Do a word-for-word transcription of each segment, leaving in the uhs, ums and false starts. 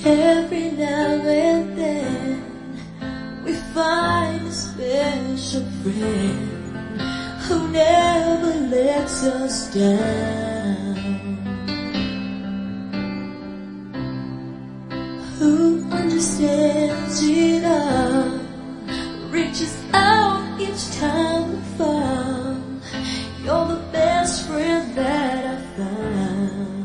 Every now and then we find a special friend who never lets us down, who understands it all, reaches out each time we fall. You're the best friend that I've found.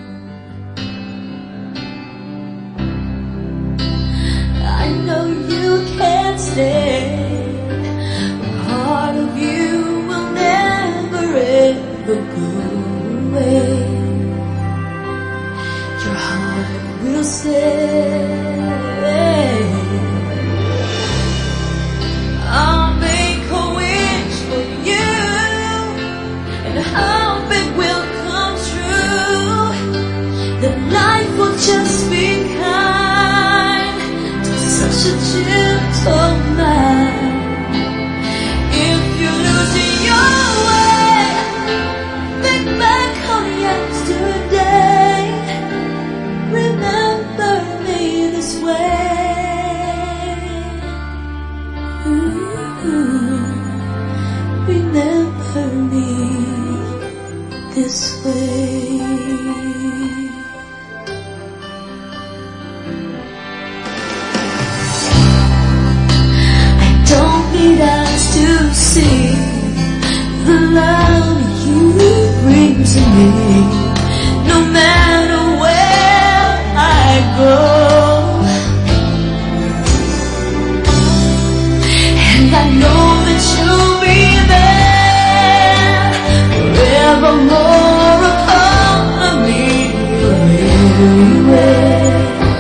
I know you can't stay, a part of you will never ever go away. Your heart will stay. I'll make a wish for you, and hope it will come true, that life will just be kind to such a gentle man. If you're losing your way, think back on yesterday. Remember me this way. Ooh, remember me this way. I don't need eyes to see the love you bring to me, no matter where I go. And I know that you'll be there forevermore, a part of me anyway.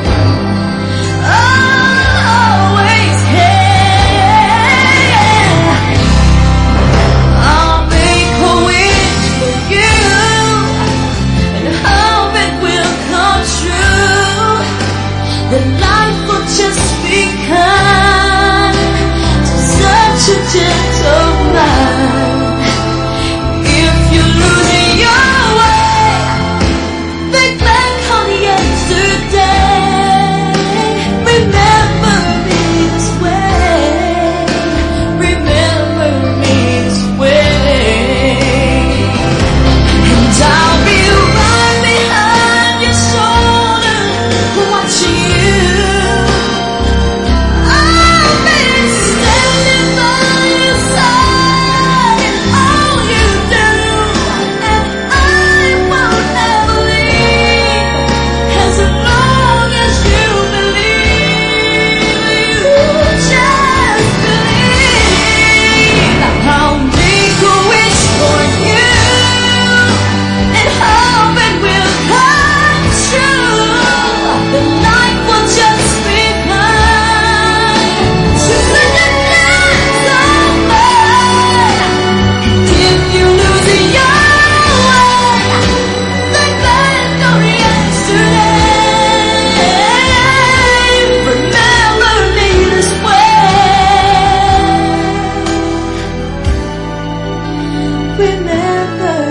I'll always care. I'll make a wish for you, and hope it will come true, that life will just be kind to such a gentle mind. If you're losing your way, think back on yesterday. Remember me this way. Remember me this way. And I'll be right behind your shoulder, watching you. I'll be standing by your side in all you do, and I won't ever leave, as long as you believe. You just believe. I'll make a wish for you, and hope it will come true, that life will just be kind to such a gentle man. And if you're losing your way, think back on yesterday. Remember me this way. Remember